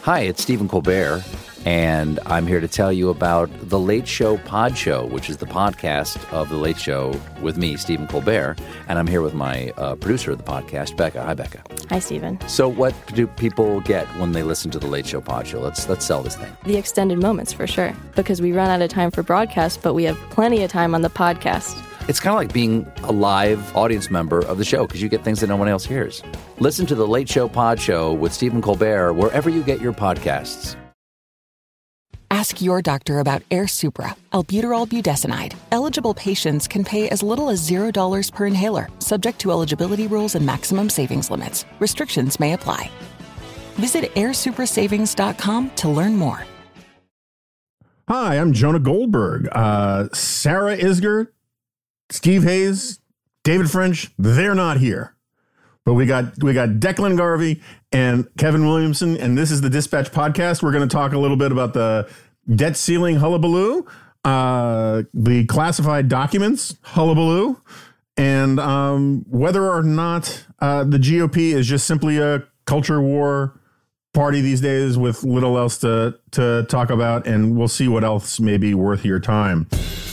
Hi, it's Stephen Colbert, and I'm here to tell you about The Late Show Pod Show, which is the podcast of The Late Show with me, Stephen Colbert, and I'm here with my producer of the podcast, Becca. Hi, Becca. Hi, Stephen. So what do people get when they listen to The Late Show Pod Show? Let's sell this thing. The extended moments, for sure, because we run out of time for broadcast, but we have plenty of time on the podcast. It's kind of like being a live audience member of the show because you get things that no one else hears. Listen to The Late Show Pod Show with Stephen Colbert wherever you get your podcasts. Ask your doctor about Air Supra, albuterol budesonide. Eligible patients can pay as little as $0 per inhaler, subject to eligibility rules and maximum savings limits. Restrictions may apply. Visit airsuprasavings.com to learn more. Hi, I'm Jonah Goldberg. Sarah Isgur, Steve Hayes, David French, they're not here. But we got Declan Garvey and Kevin Williamson, and this is the Dispatch Podcast. We're going to talk a little bit about the debt ceiling hullabaloo, the classified documents hullabaloo, and whether or not the GOP is just simply a culture war party these days with little else to talk about, and we'll see what else may be worth your time.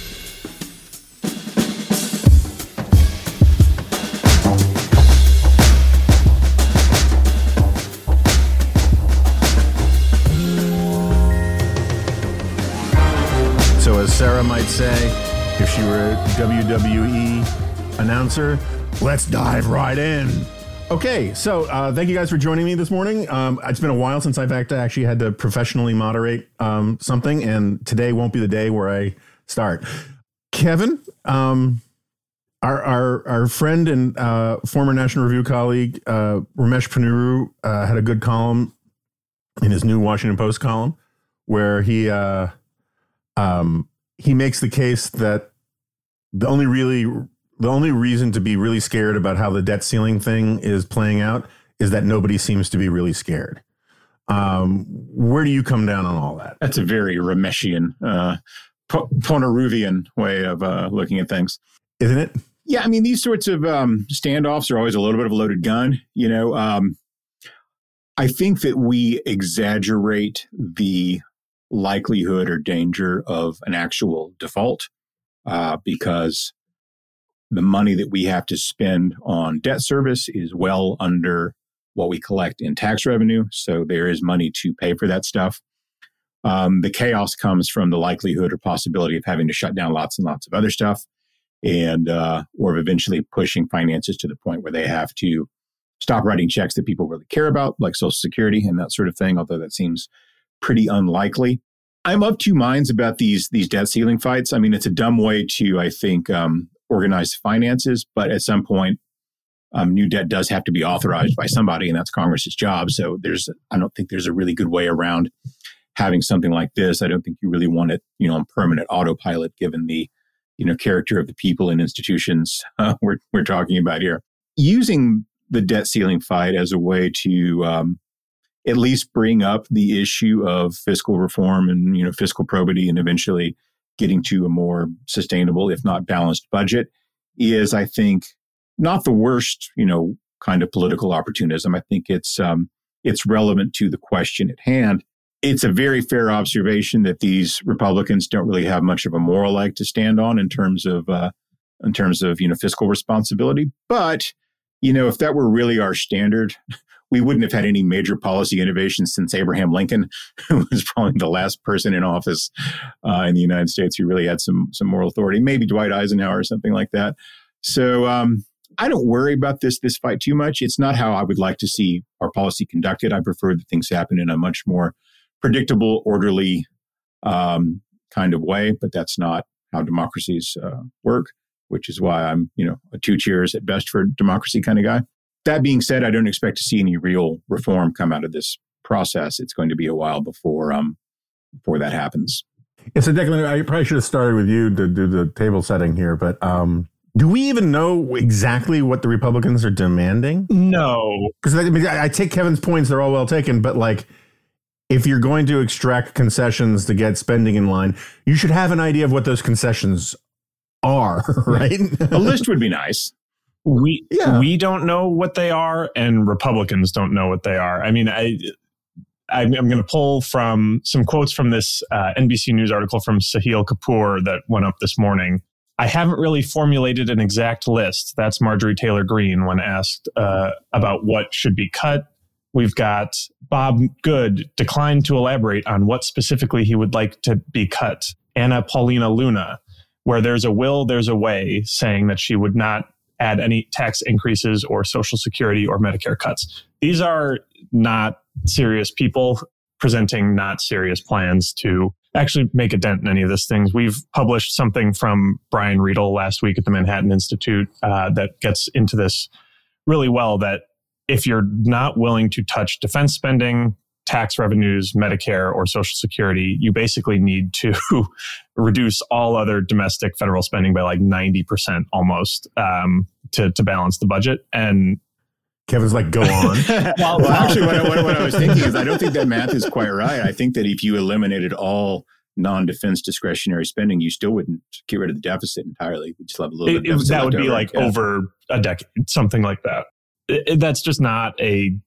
So as Sarah might say, if she were a WWE announcer, let's dive right in. Okay, so thank you guys for joining me this morning. It's been a while since I've actually had to professionally moderate something, and today won't be the day where I start. Kevin, our friend and former National Review colleague, Ramesh Ponnuru, had a good column in his new Washington Post column where he makes the case that the only reason to be really scared about how the debt ceiling thing is playing out is that nobody seems to be really scared. Where do you come down on all that? That's a very Rameshian, Ponneruvian way of looking at things. Isn't it? Yeah, I mean, these sorts of standoffs are always a little bit of a loaded gun. You know, I think that we exaggerate the likelihood or danger of an actual default because the money that we have to spend on debt service is well under what we collect in tax revenue. So there is money to pay for that stuff. The chaos comes from the likelihood or possibility of having to shut down lots and lots of other stuff and or eventually pushing finances to the point where they have to stop writing checks that people really care about, like Social Security and that sort of thing, although that seems pretty unlikely. I'm of two minds about these debt ceiling fights. I mean, it's a dumb way to, I think, organize finances, but at some point, new debt does have to be authorized by somebody, and that's Congress's job. So I don't think there's a really good way around having something like this. I don't think you really want it, on permanent autopilot, given the, character of the people and institutions we're talking about here. Using the debt ceiling fight as a way to at least bring up the issue of fiscal reform and, fiscal probity and eventually getting to a more sustainable, if not balanced budget is, I think, not the worst, kind of political opportunism. I think it's relevant to the question at hand. It's a very fair observation that these Republicans don't really have much of a moral leg to stand on in terms of fiscal responsibility. But, if that were really our standard, we wouldn't have had any major policy innovations since Abraham Lincoln, who was probably the last person in office in the United States who really had some moral authority. Maybe Dwight Eisenhower or something like that. So I don't worry about this fight too much. It's not how I would like to see our policy conducted. I prefer that things happen in a much more predictable, orderly kind of way. But that's not how democracies work, which is why I'm, a two cheers at best for democracy kind of guy. That being said, I don't expect to see any real reform come out of this process. It's going to be a while before that happens. Yeah, so Declan, I probably should have started with you to do the table setting here, but do we even know exactly what the Republicans are demanding? No. Because I take Kevin's points, they're all well taken, but if you're going to extract concessions to get spending in line, you should have an idea of what those concessions are, right? A list would be nice. We don't know what they are, and Republicans don't know what they are. I mean, I'm going to pull from some quotes from this NBC News article from Sahil Kapoor that went up this morning. I haven't really formulated an exact list. That's Marjorie Taylor Greene when asked about what should be cut. We've got Bob Good declined to elaborate on what specifically he would like to be cut. Anna Paulina Luna, where there's a will, there's a way, saying that she would not add any tax increases or Social Security or Medicare cuts. These are not serious people presenting not serious plans to actually make a dent in any of these things. We've published something from Brian Riedel last week at the Manhattan Institute that gets into this really well, that if you're not willing to touch defense spending, tax revenues, Medicare, or Social Security, you basically need to reduce all other domestic federal spending by like 90% almost to balance the budget. And Kevin's like, go on. Well, actually, what I was thinking is I don't think that math is quite right. I think that if you eliminated all non-defense discretionary spending, you still wouldn't get rid of the deficit entirely. We'd still have a little bit of deficit. That would be like over a decade, something like that. That's just not a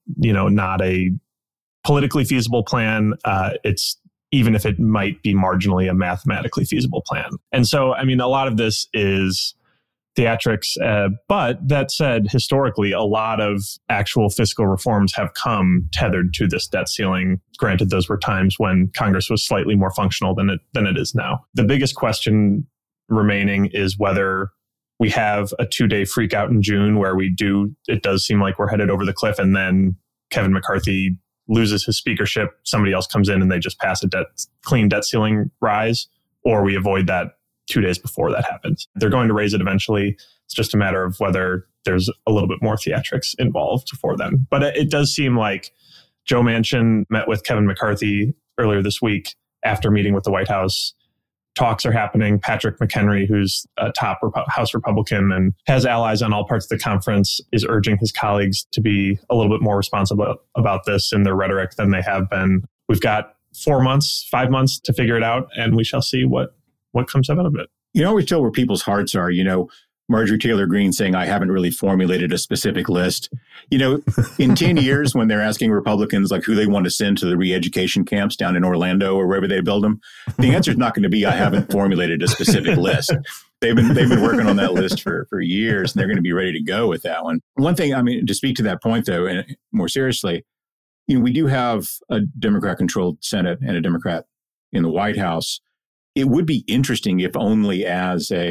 politically feasible plan. It's even if it might be marginally a mathematically feasible plan. And so, I mean, a lot of this is theatrics. But that said, historically, a lot of actual fiscal reforms have come tethered to this debt ceiling. Granted, those were times when Congress was slightly more functional than it is now. The biggest question remaining is whether we have a 2-day freak out in June where it does seem like we're headed over the cliff, and then Kevin McCarthy loses his speakership, somebody else comes in and they just pass a clean debt ceiling rise, or we avoid that 2 days before that happens. They're going to raise it eventually. It's just a matter of whether there's a little bit more theatrics involved for them. But it does seem like Joe Manchin met with Kevin McCarthy earlier this week after meeting with the White House. Talks are happening. Patrick McHenry, who's a top House Republican and has allies on all parts of the conference, is urging his colleagues to be a little bit more responsible about this in their rhetoric than they have been. We've got 5 months to figure it out, and we shall see what comes out of it. You know, always tell where people's hearts are. You know, Marjorie Taylor Greene saying, I haven't really formulated a specific list. You know, in 10 years, when they're asking Republicans like who they want to send to the re-education camps down in Orlando or wherever they build them, the answer is not going to be, I haven't formulated a specific list. They've been working on that list for years, and they're going to be ready to go with that one. One thing, I mean, to speak to that point, though, and more seriously, you know, we do have a Democrat-controlled Senate and a Democrat in the White House. It would be interesting if only as a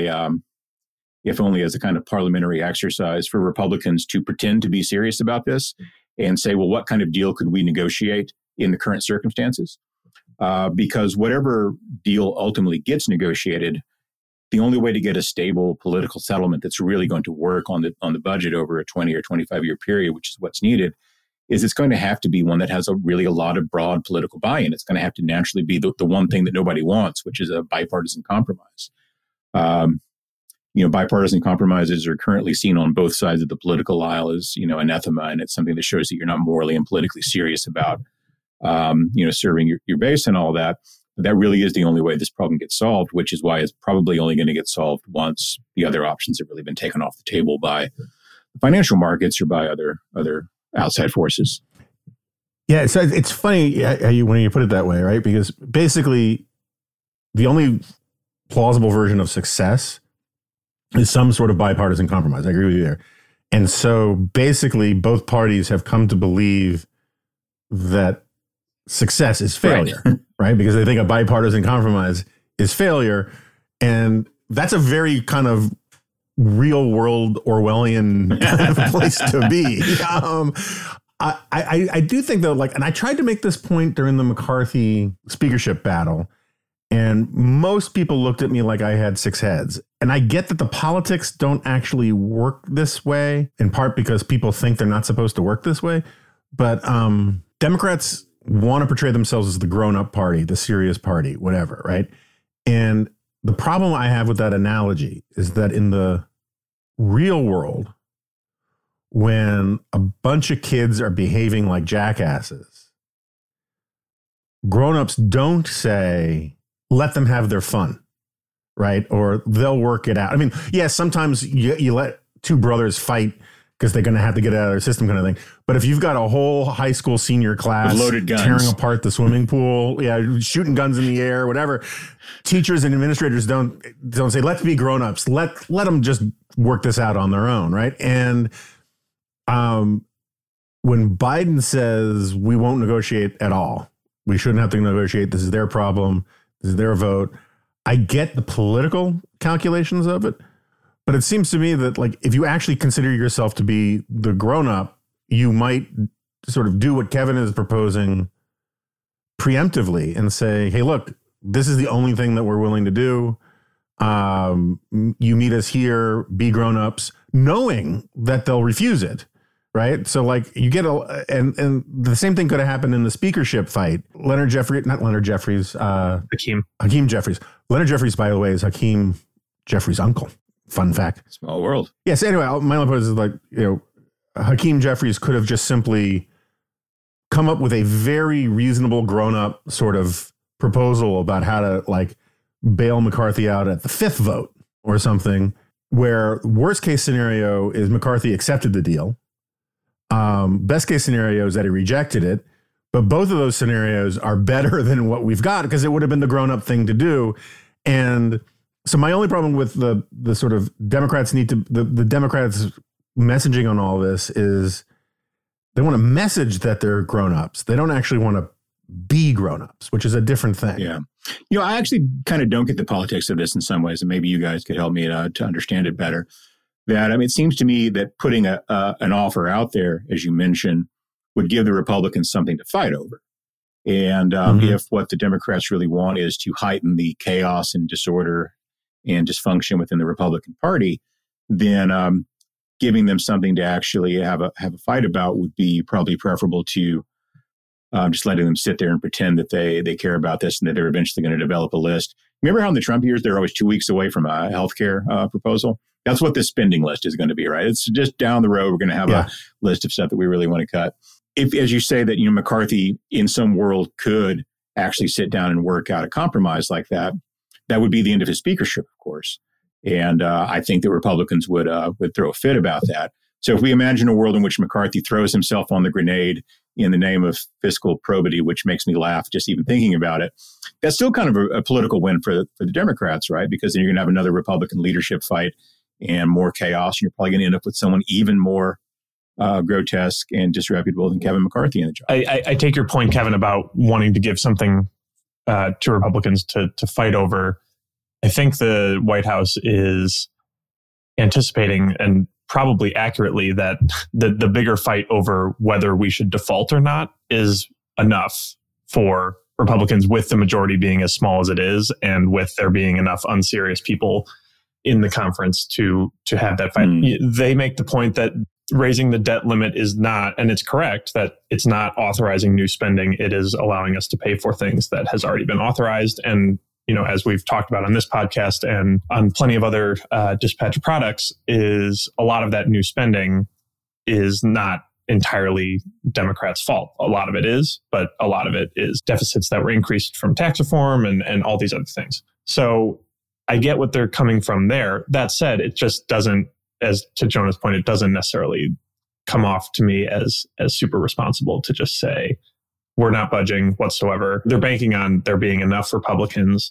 kind of parliamentary exercise for Republicans to pretend to be serious about this and say, well, what kind of deal could we negotiate in the current circumstances? Because whatever deal ultimately gets negotiated, the only way to get a stable political settlement that's really going to work on the budget over a 20 or 25-year period, which is what's needed, is it's going to have to be one that has a lot of broad political buy-in. It's going to have to naturally be the one thing that nobody wants, which is a bipartisan compromise. You know, bipartisan compromises are currently seen on both sides of the political aisle as, you know, anathema, and it's something that shows that you're not morally and politically serious about, you know, serving your base and all that. But that really is the only way this problem gets solved, which is why it's probably only going to get solved once the other options have really been taken off the table by the financial markets or by other outside forces. Yeah, so it's funny when you put it that way, right? Because basically, the only plausible version of success is some sort of bipartisan compromise. I agree with you there. And so basically, both parties have come to believe that success is failure, right? Because they think a bipartisan compromise is failure. And that's a very kind of real world Orwellian place to be. I do think, though, and I tried to make this point during the McCarthy speakership battle, and most people looked at me like I had 6 heads. And I get that the politics don't actually work this way, in part because people think they're not supposed to work this way. But Democrats want to portray themselves as the grown-up party, the serious party, whatever, right? And the problem I have with that analogy is that in the real world, when a bunch of kids are behaving like jackasses, grown-ups don't say, let them have their fun, right? Or they'll work it out. I mean, yeah, sometimes you let two brothers fight because they're going to have to get it out of their system kind of thing. But if you've got a whole high school senior class with loaded guns, tearing apart the swimming pool, shooting guns in the air, whatever, teachers and administrators don't say, let's be grown-ups. Let them just work this out on their own, right? And when Biden says we won't negotiate at all, we shouldn't have to negotiate, this is their problem, this is their vote, I get the political calculations of it. But it seems to me that, like, if you actually consider yourself to be the grown-up, you might sort of do what Kevin is proposing preemptively and say, hey, look, this is the only thing that we're willing to do. You meet us here, be grown-ups, knowing that they'll refuse it, right? So, like, you get and the same thing could have happened in the speakership fight. Hakeem Jeffries. Leonard Jeffries, by the way, is Hakeem Jeffries' uncle. Fun fact. Small world. Yes. Anyway, my only point is, like, Hakeem Jeffries could have just simply come up with a very reasonable, grown-up sort of proposal about how to, like, bail McCarthy out at the 5th vote or something, where worst case scenario is McCarthy accepted the deal. Best case scenario is that he rejected it. But both of those scenarios are better than what we've got, because it would have been the grown-up thing to do. And so my only problem with the sort of Democrats the Democrats messaging on all this is they want to message that they're grown-ups. They don't actually want to be grown-ups, which is a different thing. Yeah. I actually kind of don't get the politics of this in some ways, and maybe you guys could help me to understand it better. That, it seems to me that putting an offer out there, as you mentioned, would give the Republicans something to fight over. And if what the Democrats really want is to heighten the chaos and disorder and dysfunction within the Republican Party, then giving them something to actually have a fight about would be probably preferable to just letting them sit there and pretend that they care about this and that they're eventually going to develop a list. Remember how in the Trump years, they're always 2 weeks away from a healthcare proposal? That's what this spending list is going to be, right? It's just down the road. We're going to have a list of stuff that we really want to cut. If, as you say, that McCarthy in some world could actually sit down and work out a compromise like that, that would be the end of his speakership, of course. And I think that Republicans would throw a fit about that. So if we imagine a world in which McCarthy throws himself on the grenade in the name of fiscal probity, which makes me laugh just even thinking about it, that's still kind of a political win for the Democrats, right? Because then you're going to have another Republican leadership fight and more chaos. And you're probably going to end up with someone even more grotesque and disreputable than Kevin McCarthy in the job. I take your point, Kevin, about wanting to give something to Republicans to fight over. I think the White House is anticipating, and probably accurately, that the bigger fight over whether we should default or not is enough for Republicans, with the majority being as small as it is, and with there being enough unserious people in the conference to have that fight. They make the point that raising the debt limit is not, and it's correct, that it's not authorizing new spending. It is allowing us to pay for things that has already been authorized. And, as we've talked about on this podcast and on plenty of other dispatch products, is a lot of that new spending is not entirely Democrats' fault. A lot of it is, but a lot of it is deficits that were increased from tax reform and all these other things. So I get what they're coming from there. That said, it just doesn't, as to Jonah's point, it doesn't necessarily come off to me as super responsible to just say, we're not budging whatsoever. They're banking on there being enough Republicans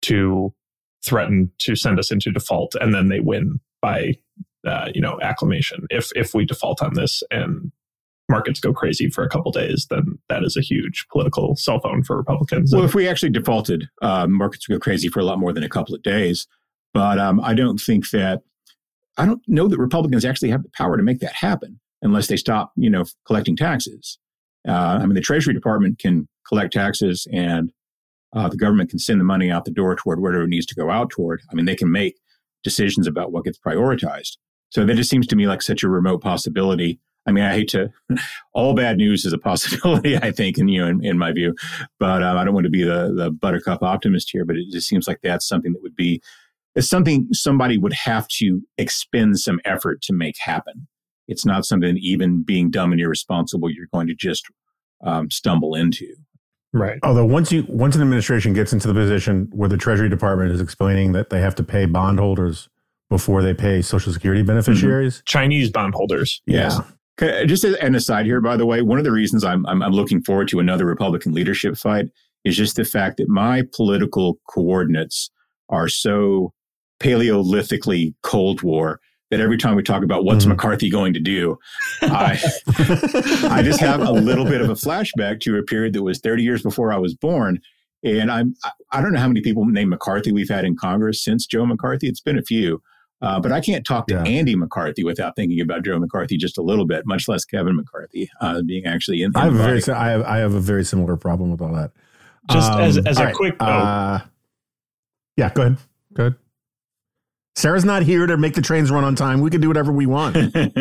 to threaten to send us into default, and then they win by acclamation. If we default on this and markets go crazy for a couple days, then that is a huge political cell phone for Republicans. Well, if we actually defaulted, markets would go crazy for a lot more than a couple of days. But I don't know that Republicans actually have the power to make that happen unless they stop, collecting taxes. The Treasury Department can collect taxes, and the government can send the money out the door toward whatever it needs to go out toward. They can make decisions about what gets prioritized. So that just seems to me like such a remote possibility. I hate to, all bad news is a possibility, I think, in my view. But I don't want to be the buttercup optimist here, but it just seems like that's something that would be, it's something somebody would have to expend some effort to make happen. It's not something that, even being dumb and irresponsible, you're going to just stumble into. Right. Although once an administration gets into the position where the Treasury Department is explaining that they have to pay bondholders before they pay Social Security beneficiaries. Chinese bondholders. Yeah. Just as an aside here, by the way, one of the reasons I'm looking forward to another Republican leadership fight is just the fact that my political coordinates are so paleolithically Cold War that every time we talk about what's McCarthy going to do, I just have a little bit of a flashback to a period that was 30 years before I was born. And I don't know how many people named McCarthy we've had in Congress since Joe McCarthy. It's been a few. But I can't talk to Andy McCarthy without thinking about Joe McCarthy just a little bit, much less Kevin McCarthy being actually in the body. I have a very similar problem with all that. Just as a quick note. Yeah, go ahead. Sarah's not here to make the trains run on time. We can do whatever we want.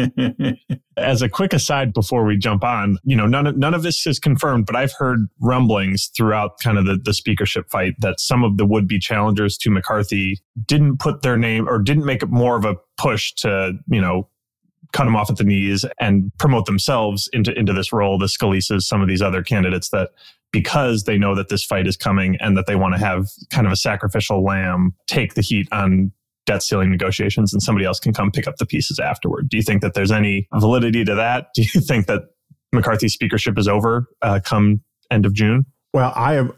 As a quick aside before we jump on, none of this is confirmed, but I've heard rumblings throughout kind of the speakership fight that some of the would-be challengers to McCarthy didn't put their name or didn't make more of a push to, cut them off at the knees and promote themselves into this role, the Scalises, some of these other candidates, that because they know that this fight is coming and that they want to have kind of a sacrificial lamb take the heat on debt ceiling negotiations, and somebody else can come pick up the pieces afterward. Do you think that there's any validity to that? Do you think that McCarthy's speakership is over come end of June? Well,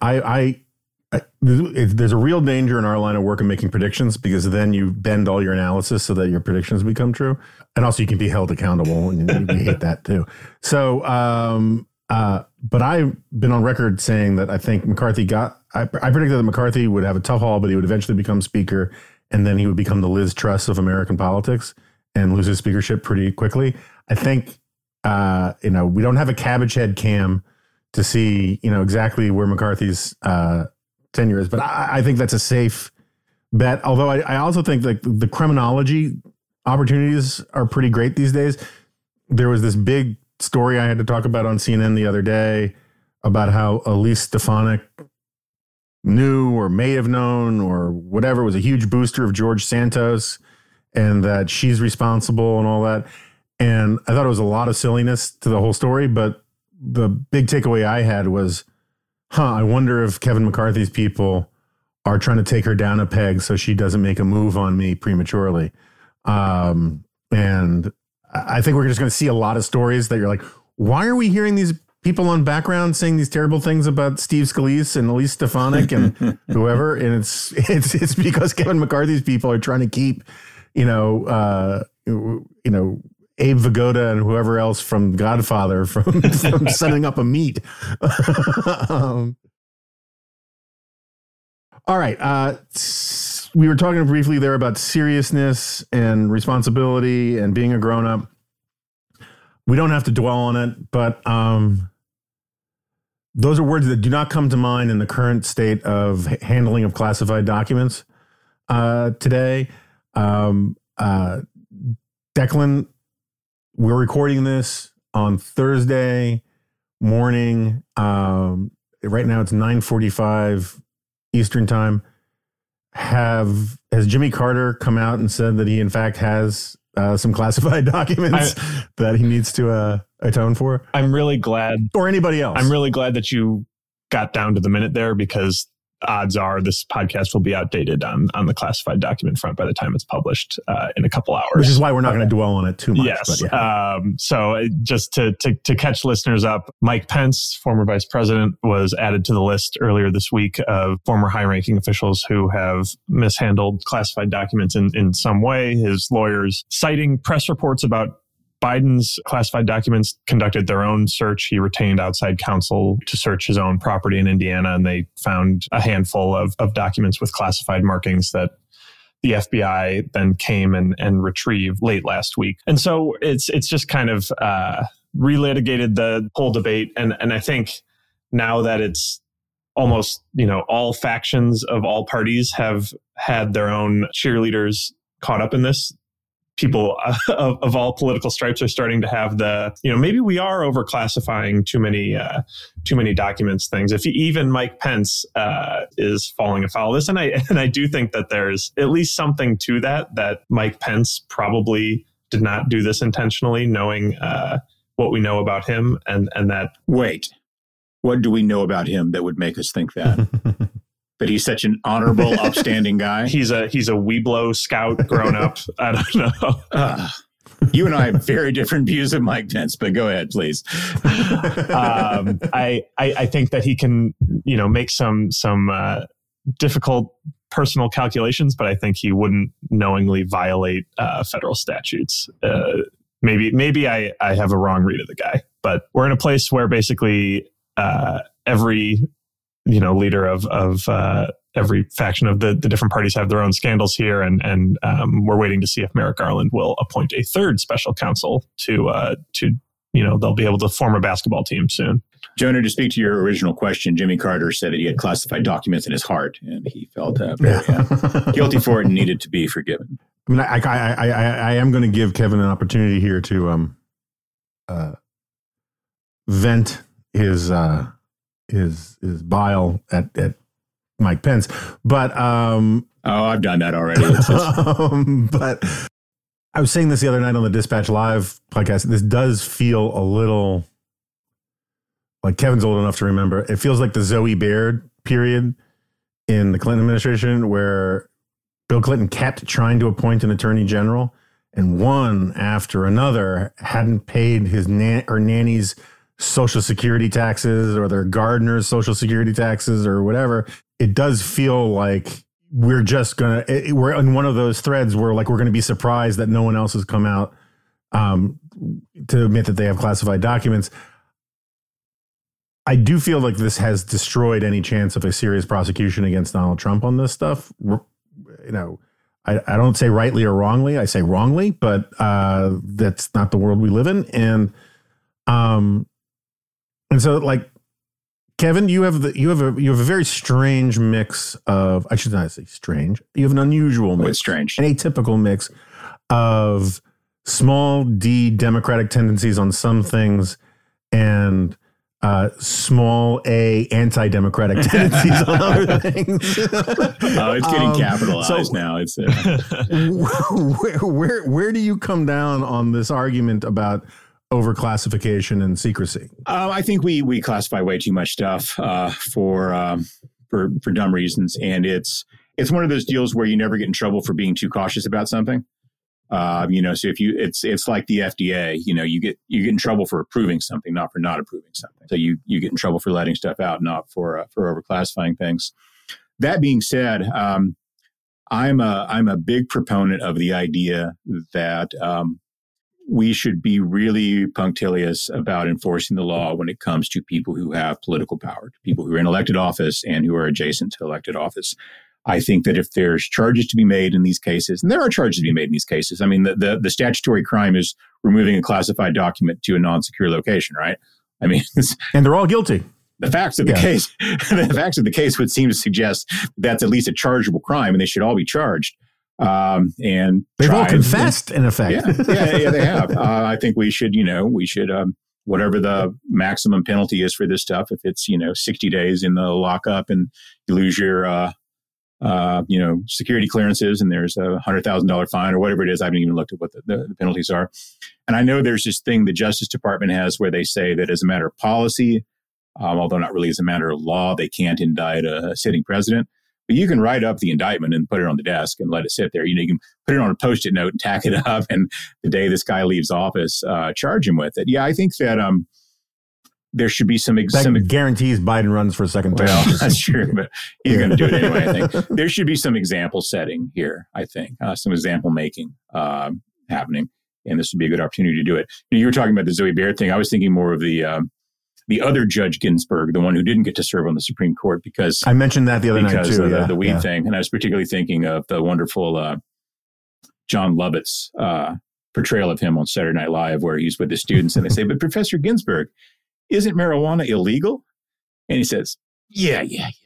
there's a real danger in our line of work of making predictions, because then you bend all your analysis so that your predictions become true. And also you can be held accountable, and we hate that too. So, but I've been on record saying that I think McCarthy I predicted that McCarthy would have a tough haul, but he would eventually become speaker. And then he would become the Liz Truss of American politics and lose his speakership pretty quickly. I think, we don't have a cabbage head cam to see, exactly where McCarthy's tenure is. But I think that's a safe bet. Although I also think like the criminology opportunities are pretty great these days. There was this big story I had to talk about on CNN the other day about how Elise Stefanik knew or may have known or whatever, was a huge booster of George Santos, and that she's responsible and all that. And I thought it was a lot of silliness to the whole story, but the big takeaway I had was, I wonder if Kevin McCarthy's people are trying to take her down a peg so she doesn't make a move on me prematurely. And I think we're just going to see a lot of stories that you're like, why are we hearing these people on background saying these terrible things about Steve Scalise and Elise Stefanik and whoever? And it's because Kevin McCarthy's people are trying to keep, Abe Vigoda and whoever else from Godfather from setting up a meet. All right. We were talking briefly there about seriousness and responsibility and being a grown-up. We don't have to dwell on it, but those are words that do not come to mind in the current state of handling of classified documents today. Declan, we're recording this on Thursday morning. Right now it's 9:45 Eastern time. Has Jimmy Carter come out and said that he in fact has some classified documents that he needs to atone for? I'm really glad. Or anybody else. I'm really glad that you got down to the minute there, because odds are this podcast will be outdated on the classified document front by the time it's published in a couple hours. Which is why we're not going to dwell on it too much. Yes. But yeah. So just to catch listeners up, Mike Pence, former vice president, was added to the list earlier this week of former high-ranking officials who have mishandled classified documents in some way. His lawyers, citing press reports about Biden's classified documents, conducted their own search. He retained outside counsel to search his own property in Indiana, and they found a handful of documents with classified markings that the FBI then came and retrieved late last week. And so it's just kind of relitigated the whole debate. And I think now that it's almost, all factions of all parties have had their own cheerleaders caught up in this, people of all political stripes are starting to have maybe we are overclassifying too many documents things. If even Mike Pence is falling afoul of this, and I do think that there's at least something to that Mike Pence probably did not do this intentionally, knowing what we know about him, and that. Wait, what do we know about him that would make us think that? that he's such an honorable, upstanding guy. He's a Weeblo scout grown up. I don't know. You and I have very different views of Mike Pence, but go ahead, please. I think that he can, make some difficult personal calculations, but I think he wouldn't knowingly violate federal statutes. Maybe I have a wrong read of the guy, but we're in a place where basically every leader of every faction of the different parties have their own scandals here, and we're waiting to see if Merrick Garland will appoint a third special counsel to they'll be able to form a basketball team soon. Jonah, to speak to your original question, Jimmy Carter said that he had classified documents in his heart, and he felt very guilty for it and needed to be forgiven. I mean, I am going to give Kevin an opportunity here to vent his bile at Mike Pence, but I've done that already. But I was saying this the other night on the Dispatch Live podcast. This does feel a little like Kevin's old enough to remember. It feels like the Zoe Baird period in the Clinton administration, where Bill Clinton kept trying to appoint an attorney general, and one after another hadn't paid his or nanny's Social Security taxes or their gardener's Social Security taxes or whatever. It does feel like we're in one of those threads where like we're going to be surprised that no one else has come out to admit that they have classified documents. I do feel like this has destroyed any chance of a serious prosecution against Donald Trump on this stuff. I don't say rightly or wrongly. I say wrongly, but that's not the world we live in. And so, like, Kevin, you have a very strange mix of, I should not say strange. You have an unusual mix, it's strange, an atypical mix of small d Democratic tendencies on some things and small a anti-democratic tendencies on other things. It's getting capitalized now. It's where do you come down on this argument about overclassification and secrecy? I think we classify way too much stuff for dumb reasons, and it's one of those deals where you never get in trouble for being too cautious about something. So if it's like the FDA, you get in trouble for approving something, not for not approving something. So you get in trouble for letting stuff out, not for overclassifying things. That being said, I'm a big proponent of the idea that we should be really punctilious about enforcing the law when it comes to people who have political power, to people who are in elected office and who are adjacent to elected office. I think that if there's charges to be made in these cases, and there are charges to be made in these cases, I mean, the statutory crime is removing a classified document to a non-secure location, right? I mean, and they're all guilty. The facts of the case would seem to suggest that's at least a chargeable crime, and they should all be charged. And they've all confessed, in effect. Yeah, they have. I think we should whatever the maximum penalty is for this stuff. If it's 60 days in the lockup and you lose your security clearances and there's a $100,000 fine or whatever it is. I haven't even looked at what the penalties are. And I know there's this thing the Justice Department has where they say that as a matter of policy, although not really as a matter of law, they can't indict a sitting president. But you can write up the indictment and put it on the desk and let it sit there. You can put it on a Post-it note and tack it up. And the day this guy leaves office, charge him with it. Yeah, I think that there should be some guarantees Biden runs for a second term. Well, that's true, but he's going to do it anyway. I think there should be some example setting here. I think some example making happening, and this would be a good opportunity to do it. You were talking about the Zoe Baird thing. I was thinking more of the other Judge Ginsburg, the one who didn't get to serve on the Supreme Court because I mentioned that the other night too. Because of the weed thing, and I was particularly thinking of the wonderful John Lovett's portrayal of him on Saturday Night Live, where he's with the students, and they say, "But Professor Ginsburg, isn't marijuana illegal?" And he says, yeah.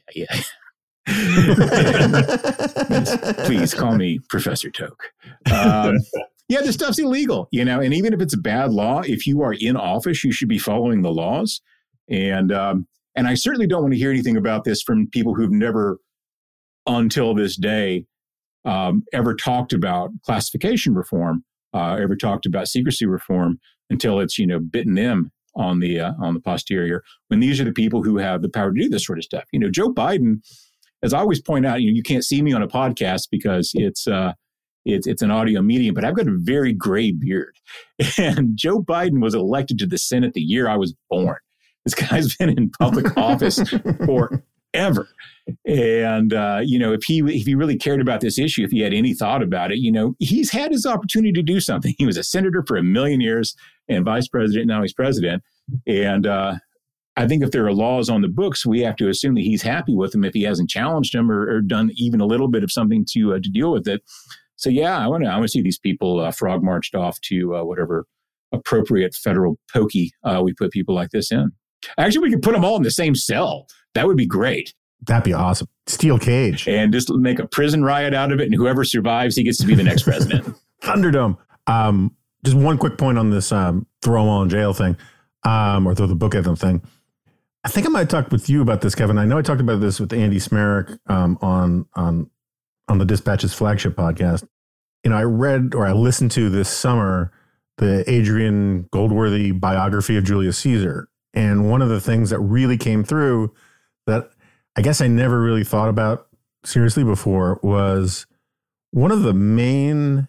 Please call me Professor Toke. Yeah, this stuff's illegal, and even if it's a bad law, if you are in office, you should be following the laws. And I certainly don't want to hear anything about this from people who've never, until this day, ever talked about classification reform, ever talked about secrecy reform until it's, bitten them on the posterior, when these are the people who have the power to do this sort of stuff. Joe Biden, as I always point out, you can't see me on a podcast because it's an audio medium, but I've got a very gray beard. And Joe Biden was elected to the Senate the year I was born. This guy's been in public office forever. And, if he really cared about this issue, if he had any thought about it, he's had his opportunity to do something. He was a senator for 1,000,000 years and vice president. Now he's president. And I think if there are laws on the books, we have to assume that he's happy with them if he hasn't challenged them or done even a little bit of something to deal with it. So, yeah, I want to see these people frog marched off to whatever appropriate federal pokey we put people like this in. Actually, we could put them all in the same cell. That would be great. That'd be awesome. Steel cage. And just make a prison riot out of it. And whoever survives, he gets to be the next president. Thunderdome. Just one quick point on this throw them all in jail thing, or throw the book at them thing. I think I might talk with you about this, Kevin. I know I talked about this with Andy Smerrick on the Dispatch's flagship podcast. I read or I listened to this summer the Adrian Goldworthy biography of Julius Caesar. And one of the things that really came through that I guess I never really thought about seriously before was one of the main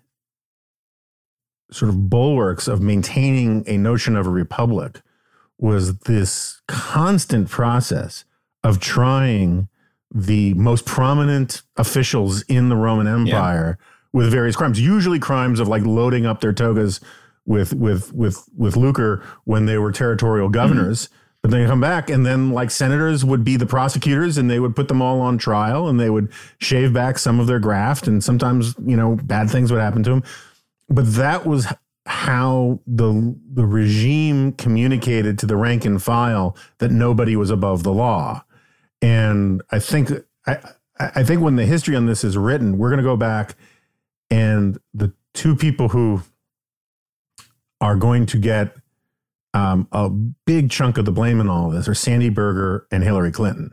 sort of bulwarks of maintaining a notion of a republic was this constant process of trying the most prominent officials in the Roman Empire with various crimes, usually crimes of like loading up their togas with lucre when they were territorial governors. Mm-hmm. But then you come back and then like senators would be the prosecutors and they would put them all on trial and they would shave back some of their graft. And sometimes, bad things would happen to them. But that was how the regime communicated to the rank and file that nobody was above the law. And I think when the history on this is written, we're going to go back and the two people who are going to get a big chunk of the blame in all of this are Sandy Berger and Hillary Clinton,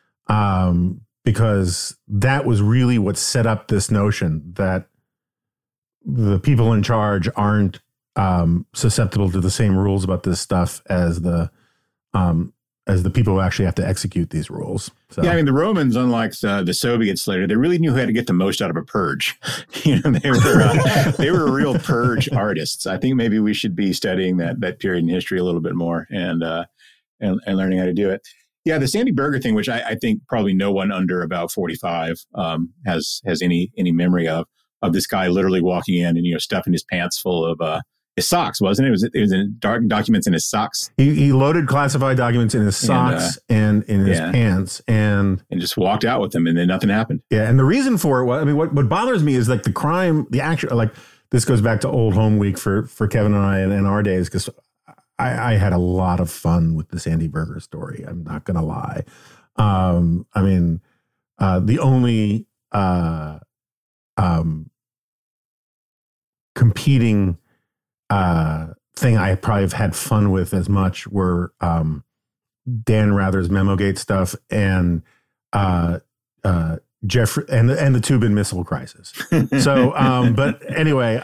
because that was really what set up this notion that the people in charge aren't susceptible to the same rules about this stuff as the people who actually have to execute these rules. So. Yeah, I mean, the Romans, unlike the Soviets later, they really knew how to get the most out of a purge. They were real purge artists. I think maybe we should be studying that period in history a little bit more and learning how to do it. Yeah, the Sandy Berger thing, which I think probably no one under about 45 has any memory of this guy literally walking in and stuffing his pants full of his socks, wasn't it? It was in documents in his socks. He loaded classified documents in his socks and in his pants and just walked out with them, and then nothing happened. Yeah, and the reason for it was, what bothers me is like the crime, the actual, like this goes back to old home week for Kevin and I in our days, because I had a lot of fun with the Sandy Berger story. I'm not going to lie. The only competing thing I probably have had fun with as much were Dan Rather's Memogate stuff and Jeffrey and the Tubin missile crisis. So, but anyway,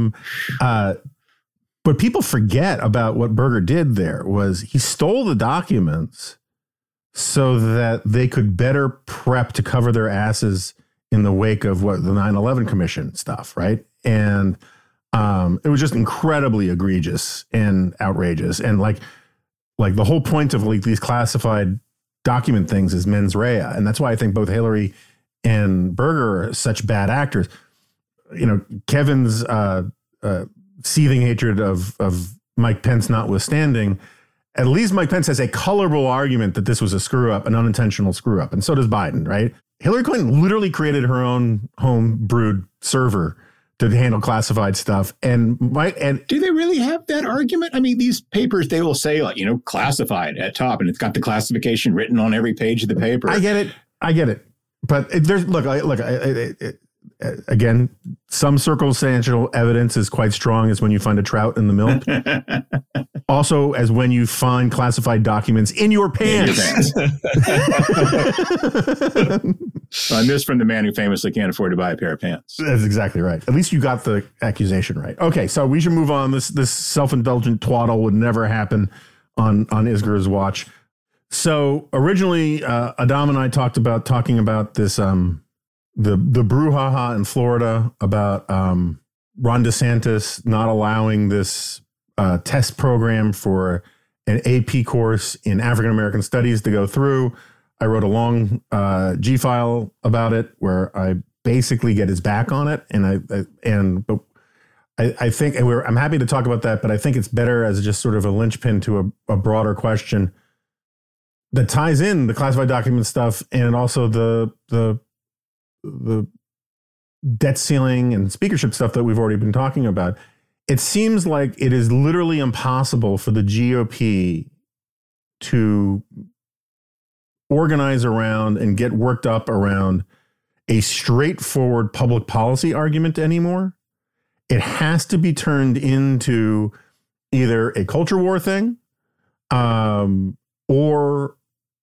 but people forget about what Berger did there was he stole the documents so that they could better prep to cover their asses in the wake of what the 9/11 Commission stuff, right? And it was just incredibly egregious and outrageous. And like the whole point of like these classified document things is mens rea. And that's why I think both Hillary and Berger are such bad actors. Kevin's seething hatred of Mike Pence notwithstanding, at least Mike Pence has a colorable argument that this was a screw up, an unintentional screw up. And so does Biden, right? Hillary Clinton literally created her own home brewed server to handle classified stuff. And do they really have that argument? I mean, these papers, they will say like, classified at top, and it's got the classification written on every page of the paper. I get it. But there's again, some circumstantial evidence is quite strong as when you find a trout in the milk. Also, as when you find classified documents in your pants. And this from the man who famously can't afford to buy a pair of pants. That's exactly right. At least you got the accusation right. Okay, so we should move on. This self-indulgent twaddle would never happen on Isger's watch. So originally, Adam and I talking about this, the brouhaha in Florida about Ron DeSantis not allowing this test program for an AP course in African American Studies to go through. I wrote a long G-file about it where I basically get his back on it, I think, and I'm happy to talk about that, but I think it's better as just sort of a linchpin to a broader question that ties in the classified document stuff and also the debt ceiling and speakership stuff that we've already been talking about. It seems like it is literally impossible for the GOP to organize around and get worked up around a straightforward public policy argument anymore. It has to be turned into either a culture war thing, or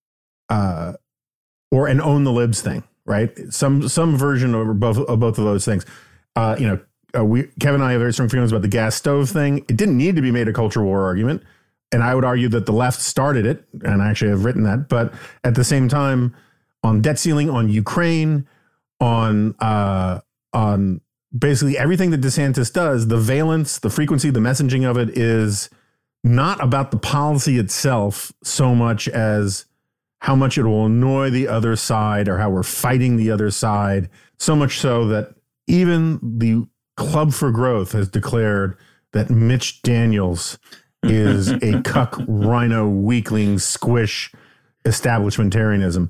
an own the libs thing, right? Some version of both of those things. Kevin and I have very strong feelings about the gas stove thing. It didn't need to be made a culture war argument, and I would argue that the left started it, and I actually have written that. But at the same time, on debt ceiling, on Ukraine, on basically everything that DeSantis does, the valence, the frequency, the messaging of it is not about the policy itself so much as how much it will annoy the other side or how we're fighting the other side, so much so that even the Club for Growth has declared that Mitch Daniels is a cuck, rhino, weakling, squish, establishmentarian.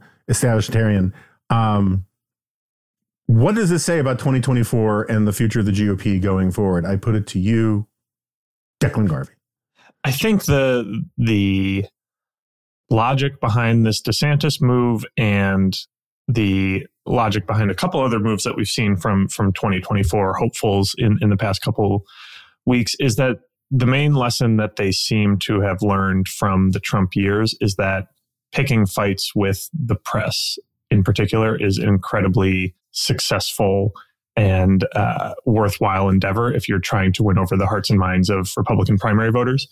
What does this say about 2024 and the future of the GOP going forward? I put it to you, Declan Garvey. I think the logic behind this DeSantis move and the logic behind a couple other moves that we've seen from 2024 hopefuls in the past couple weeks is that the main lesson that they seem to have learned from the Trump years is that picking fights with the press in particular is an incredibly successful and worthwhile endeavor if you're trying to win over the hearts and minds of Republican primary voters.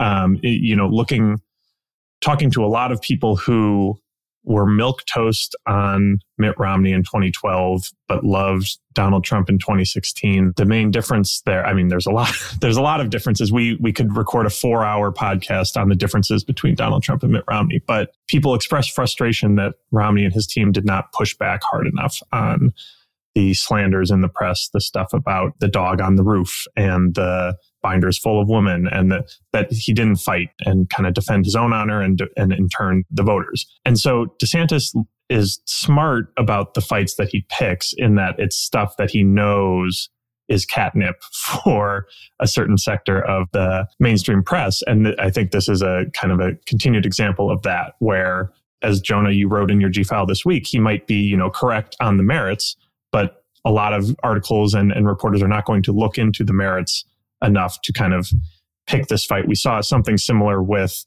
Talking to a lot of people who were milquetoast on Mitt Romney in 2012, but loved Donald Trump in 2016. The main difference there, I mean, there's a lot of differences. We could record a 4-hour podcast on the differences between Donald Trump and Mitt Romney, but people expressed frustration that Romney and his team did not push back hard enough on the slanders in the press, the stuff about the dog on the roof and the binders full of women, and that he didn't fight and kind of defend his own honor and in turn the voters. And so DeSantis is smart about the fights that he picks in that it's stuff that he knows is catnip for a certain sector of the mainstream press. And I think this is a kind of a continued example of that, where, as Jonah, you wrote in your G-file this week, he might be, correct on the merits, but a lot of articles and reporters are not going to look into the merits enough to kind of pick this fight. We saw something similar with,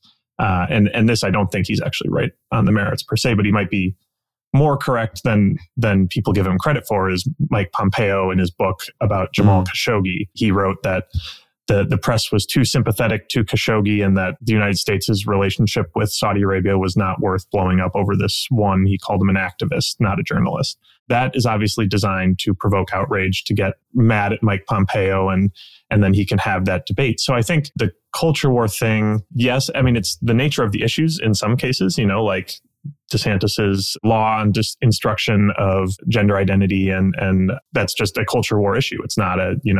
and this, I don't think he's actually right on the merits per se, but he might be more correct than people give him credit for, is Mike Pompeo in his book about Jamal Khashoggi. He wrote that the press was too sympathetic to Khashoggi and that the United States' relationship with Saudi Arabia was not worth blowing up over this one. He called him an activist, not a journalist. That is obviously designed to provoke outrage, to get mad at Mike Pompeo, and then he can have that debate. So I think the culture war thing, yes, I mean, it's the nature of the issues in some cases, like DeSantis's law on instruction of gender identity, and that's just a culture war issue. It's not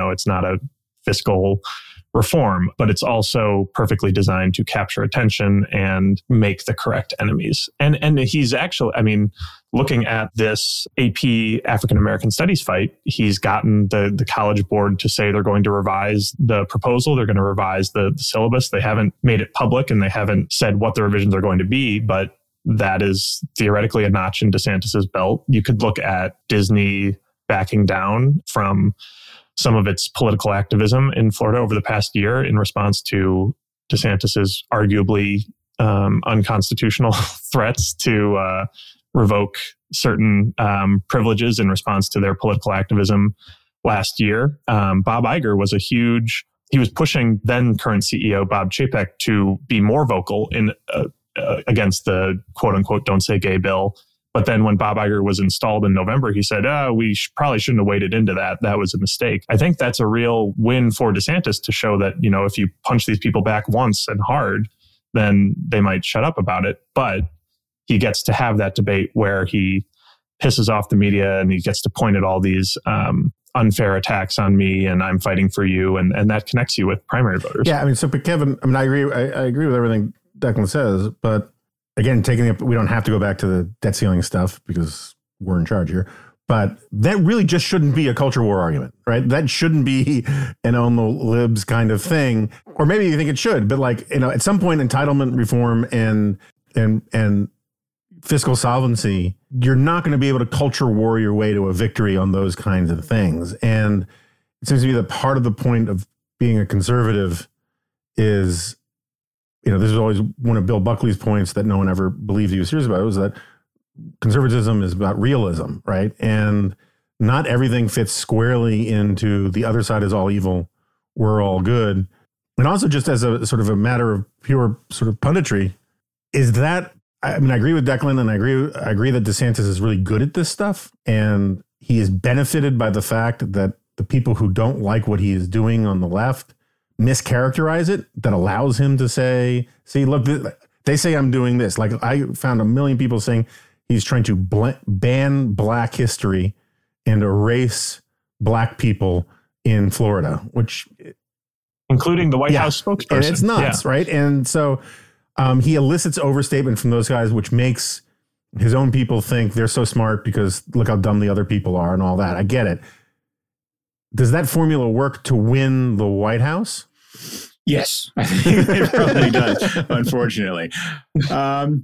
a fiscal reform, but it's also perfectly designed to capture attention and make the correct enemies. And he's actually, I mean, looking at this AP African American Studies fight, he's gotten the College Board to say they're going to revise the proposal. They're going to revise the syllabus. They haven't made it public and they haven't said what the revisions are going to be, but that is theoretically a notch in DeSantis's belt. You could look at Disney backing down from some of its political activism in Florida over the past year in response to DeSantis's arguably unconstitutional threats to revoke certain privileges in response to their political activism last year. Bob Iger was he was pushing then current CEO Bob Chapek to be more vocal in against the quote unquote "Don't Say Gay" bill. But then when Bob Iger was installed in November, he said, we probably shouldn't have waded into that. That was a mistake. I think that's a real win for DeSantis to show that, if you punch these people back once and hard, then they might shut up about it. But he gets to have that debate where he pisses off the media and he gets to point at all these unfair attacks on me and I'm fighting for you. And that connects you with primary voters. Yeah, but Kevin, I agree with everything Declan says, but again, we don't have to go back to the debt ceiling stuff because we're in charge here. But that really just shouldn't be a culture war argument, right? That shouldn't be an own the libs kind of thing. Or maybe you think it should, but at some point, entitlement reform and fiscal solvency, you're not going to be able to culture war your way to a victory on those kinds of things. And it seems to me that part of the point of being a conservative is, this is always one of Bill Buckley's points that no one ever believed he was serious about, was that conservatism is about realism, right? And not everything fits squarely into the other side is all evil, we're all good. And also just as a sort of a matter of pure sort of punditry, is that, I agree with Declan, and I agree that DeSantis is really good at this stuff, and he is benefited by the fact that the people who don't like what he is doing on the left mischaracterize it, that allows him to say, see, look, they say I'm doing this. Like, I found a million people saying he's trying to ban Black history and erase Black people in Florida, which... including the White House spokesperson. And it's nuts, right? And so he elicits overstatement from those guys, which makes his own people think they're so smart because look how dumb the other people are and all that. I get it. Does that formula work to win the White House? Yes, I think it probably does, unfortunately. So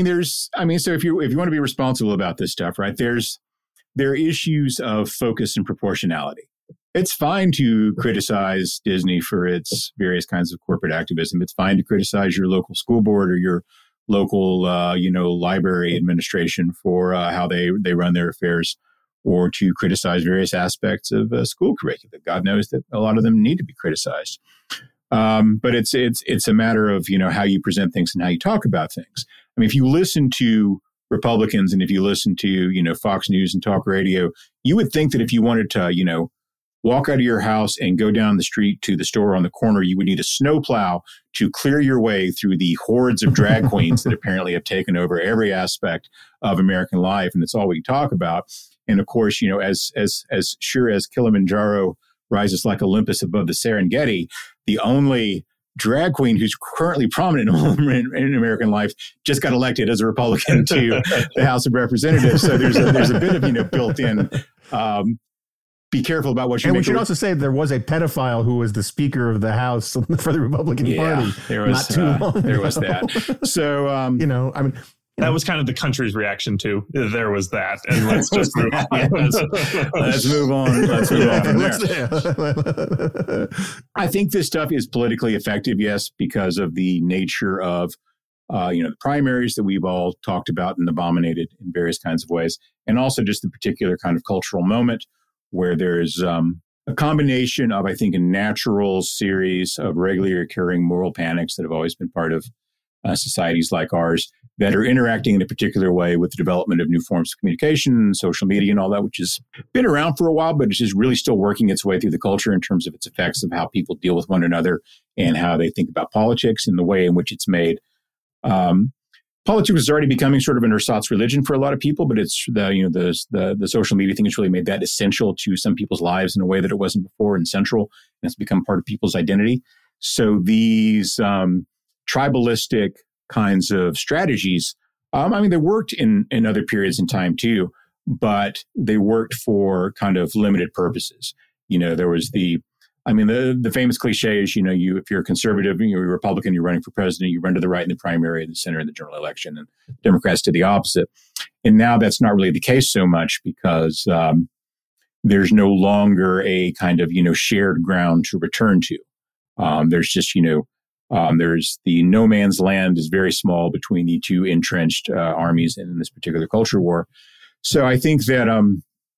if you want to be responsible about this stuff, right, there are issues of focus and proportionality. It's fine to criticize Disney for its various kinds of corporate activism. It's fine to criticize your local school board or your local, library administration for how they run their affairs, or to criticize various aspects of school curriculum. God knows that a lot of them need to be criticized. But it's a matter of, how you present things and how you talk about things. I mean, if you listen to Republicans and if you listen to, Fox News and talk radio, you would think that if you wanted to, walk out of your house and go down the street to the store on the corner, you would need a snowplow to clear your way through the hordes of drag queens that apparently have taken over every aspect of American life. And it's all we talk about. And of course, as sure as Kilimanjaro rises like Olympus above the Serengeti, the only drag queen who's currently prominent in American life just got elected as a Republican to the House of Representatives. So there's a bit of built-in. Be careful about what you. And make. We should also say there was a pedophile who was the Speaker of the House for the Republican Party. There was not too long ago. There was that. So that was kind of the country's reaction to. There was that, and let's just move on. Let's move on. Let's move on from there. I think this stuff is politically effective, yes, because of the nature of the primaries that we've all talked about and abominated in various kinds of ways, and also just the particular kind of cultural moment where there's a combination of, I think, a natural series of regularly occurring moral panics that have always been part of societies like ours that are interacting in a particular way with the development of new forms of communication, social media and all that, which has been around for a while, but it's just really still working its way through the culture in terms of its effects of how people deal with one another and how they think about politics and the way in which it's made. Politics is already becoming sort of an ersatz religion for a lot of people, but it's the social media thing has really made that essential to some people's lives in a way that it wasn't before, and central, and it's become part of people's identity. So these tribalistic kinds of strategies, they worked in other periods in time too, but they worked for kind of limited purposes. There was the famous cliche is, if you're a conservative, you're a Republican, you're running for president, you run to the right in the primary, the center in the general election, and Democrats do the opposite. And now that's not really the case so much because there's no longer a kind of, shared ground to return to. There's just, there's the no man's land is very small between the two entrenched armies in this particular culture war. So I think that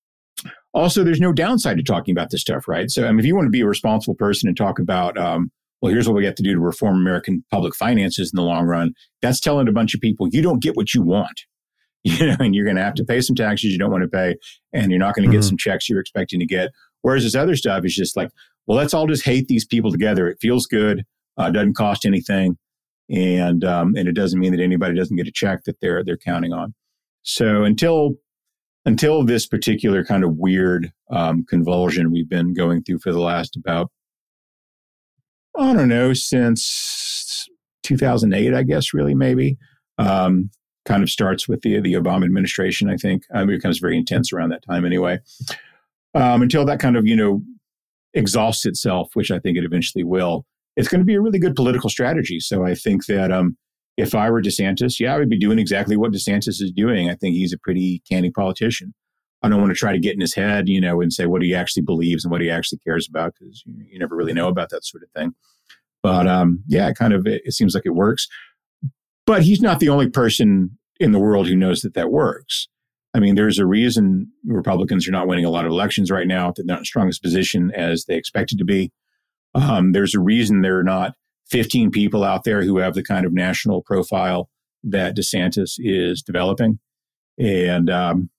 also there's no downside to talking about this stuff, right? So if you want to be a responsible person and talk about well, here's what we have to do to reform American public finances in the long run. That's telling a bunch of people, you don't get what you want, and you're going to have to pay some taxes you don't want to pay, and you're not going to get some checks you're expecting to get. Whereas this other stuff is just like, well, let's all just hate these people together. It feels good. It doesn't cost anything. And it doesn't mean that anybody doesn't get a check that they're counting on. So until this particular kind of weird convulsion we've been going through for the last about, I don't know, since 2008, I guess, really, maybe, kind of starts with the Obama administration, I think. It becomes very intense around that time anyway. Until that kind of, exhausts itself, which I think it eventually will, it's going to be a really good political strategy. So I think that if I were DeSantis, I would be doing exactly what DeSantis is doing. I think he's a pretty canny politician. I don't want to try to get in his head, and say what he actually believes and what he actually cares about, because you never really know about that sort of thing. But it seems like it works. But he's not the only person in the world who knows that works. I mean, there's a reason Republicans are not winning a lot of elections right now. They're not in the strongest position as they expected to be. There's a reason there are not 15 people out there who have the kind of national profile that DeSantis is developing. And,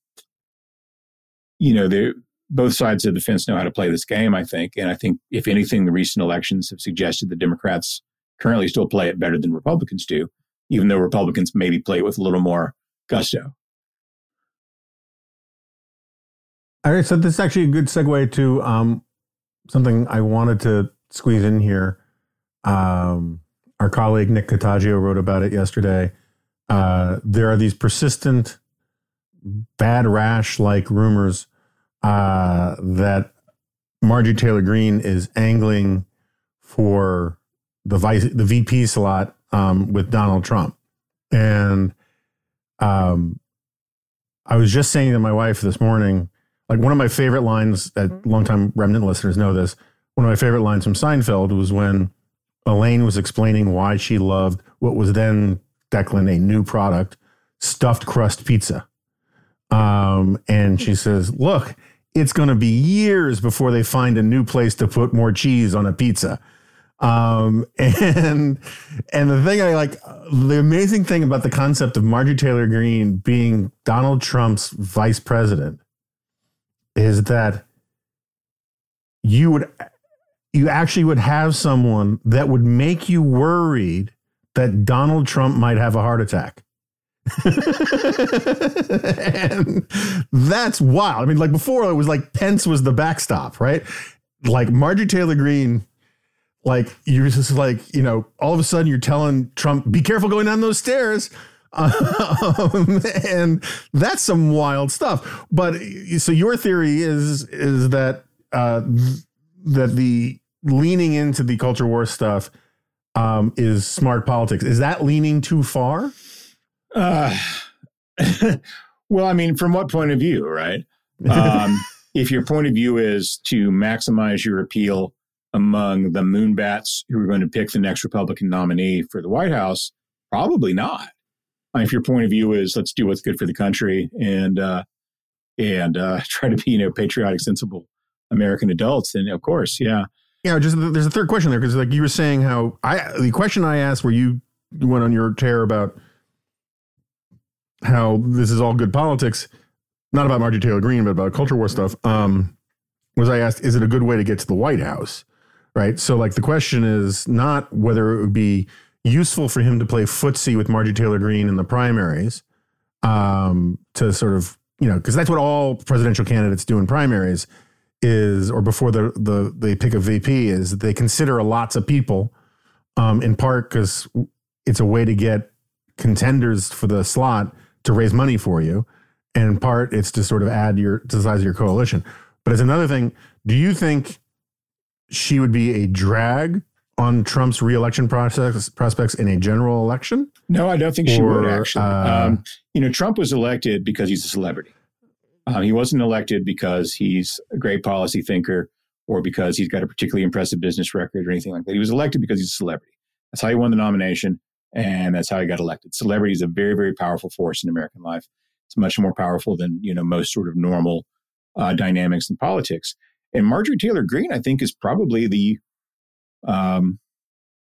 both sides of the fence know how to play this game, I think. And I think, if anything, the recent elections have suggested the Democrats currently still play it better than Republicans do, even though Republicans maybe play it with a little more gusto. All right, so this is actually a good segue to something I wanted to squeeze in here. Our colleague Nick Cottagio wrote about it yesterday. There are these persistent bad rash-like rumors that Marjorie Taylor Greene is angling for the VP slot with Donald Trump. And I was just saying to my wife this morning, like, one of my favorite lines, that longtime Remnant listeners know this, one of my favorite lines from Seinfeld was when Elaine was explaining why she loved what was then, Declan, a new product, stuffed crust pizza. And she says, look, it's going to be years before they find a new place to put more cheese on a pizza. And the thing the amazing thing about the concept of Marjorie Taylor Greene being Donald Trump's vice president is that you actually would have someone that would make you worried that Donald Trump might have a heart attack. And that's wild. I mean, like, before it was like Pence was the backstop, right? Like, Marjorie Taylor Greene, like, you're just like, all of a sudden you're telling Trump, be careful going down those stairs. And that's some wild stuff. But so your theory is that that the leaning into the culture war stuff is smart politics. Is that leaning too far? Well, I mean, from what point of view, right? If your point of view is to maximize your appeal among the moonbats who are going to pick the next Republican nominee for the White House, probably not. If your point of view is let's do what's good for the country and try to be, patriotic, sensible American adults, then of course, yeah. Yeah, just there's a third question there, because like you were saying how the question I asked where you went on your tear about how this is all good politics, not about Marjorie Taylor Greene, but about culture war stuff, was I asked, is it a good way to get to the White House? Right. So like the question is not whether it would be useful for him to play footsie with Marjorie Taylor Greene in the primaries, to sort of, because that's what all presidential candidates do in primaries is, or before they pick a VP, is they consider lots of people, in part because it's a way to get contenders for the slot to raise money for you. And in part, it's to sort of add to the size of your coalition. But as another thing, do you think she would be a drag on Trump's reelection prospects in a general election? No, I don't think she would, actually. Trump was elected because he's a celebrity. He wasn't elected because he's a great policy thinker or because he's got a particularly impressive business record or anything like that. He was elected because he's a celebrity. That's how he won the nomination, and that's how he got elected. Celebrity is a very, very powerful force in American life. It's much more powerful than, most sort of normal dynamics in politics. And Marjorie Taylor Greene, I think, is probably the